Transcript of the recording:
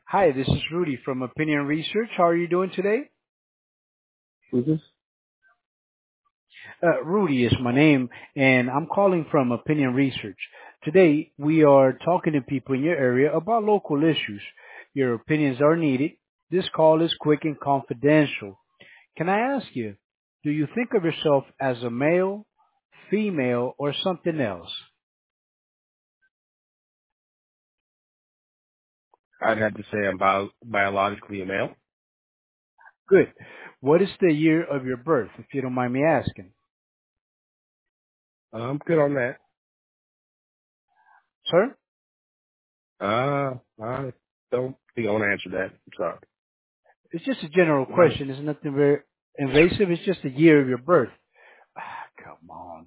Hi, this is Rudy from Opinion Research. How are you doing today? Who's this? Rudy is my name, and I'm calling from Opinion Research. Today, we are talking to people in your area about local issues. Your opinions are needed. This call is quick and confidential. Can I ask you, do you think of yourself as a male, female, or something else? I'd have to say I'm biologically a male. Good. What is the year of your birth, if you don't mind me asking? I'm good on that. Sir? I don't think I want to answer that. I'm sorry. It's just a general Not, question. It's nothing very invasive. It's just the year of your birth. Ah, come on.